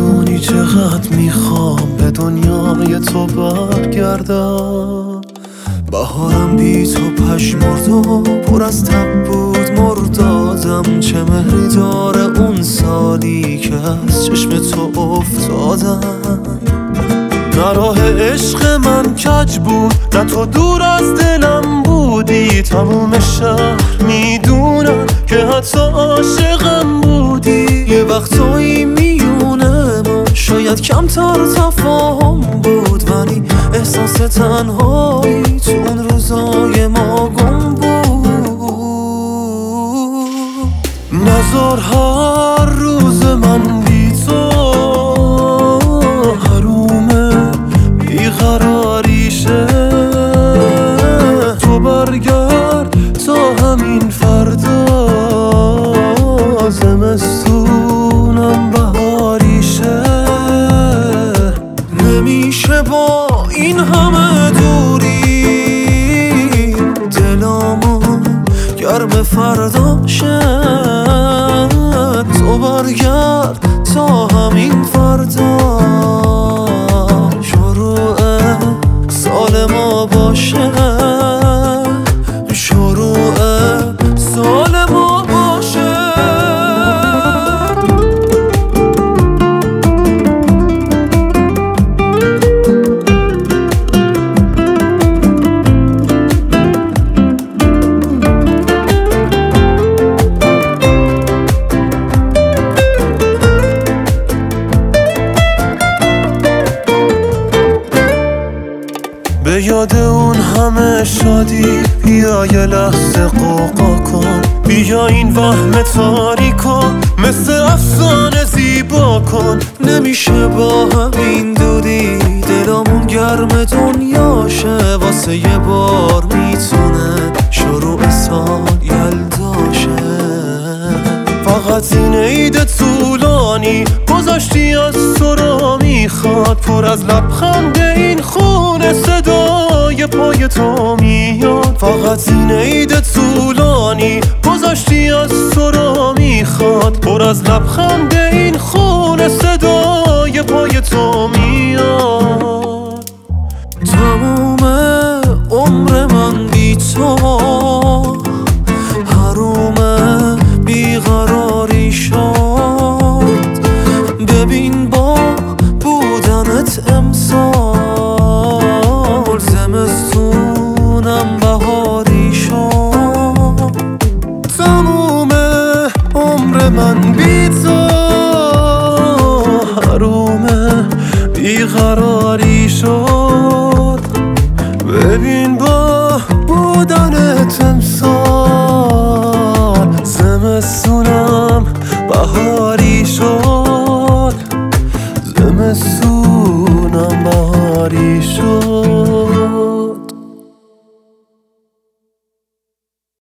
میدونی چقدر میخوام به دنیای تو برگردم. بهارم بی تو پشمرد و پر از تب بود مردادم. چه مهری داره اون سالی که از چشم تو افتادم. نه راه عشق من کج بود، نه تو دور از دلم بودی. تموم شهر میدونم که حتی عاشقم بودی. یه وقتایی میونه ما شاید کمتر تفاهم بود، ولی احساس تنهایی تو اون روزای ما گم بود. نذار هر روز من بی تو حرومه بیقراری شه. تو برگرد تا همین فردا زمستونم بهاری شه. نمیشه با این همه دوری دلامو گرم فردا شه. تو برگرد تا همین فردا شروع سال ما باشه. شروع سال ما باشه. به یاد اون همه شادی بیا یه لحظه قوقا کن. بیا این وهم تاریکو مثل افسانه زیبا کن. نمیشه با همین دودی دلمون گرم دنیاشه. واسه یه بار میتونه شروع سال یلداشه. فقط این عید طولانی گذاشتی از تو را میخواد. پر از لبخند این خونه صدای پای تو میاد. فقط این عید طولانی گذاشتی از تو را میخواد. پر از لبخند این خونه صدای پای تو میاد. تموم عمر من بی تو حرومه بیقراری شد. ببین با بودنت امسال زمستونم بهاری شد. تموم عمر من بی تو حرومه بیقراری شد. ببین با بودنت امسال زمستونم بهاری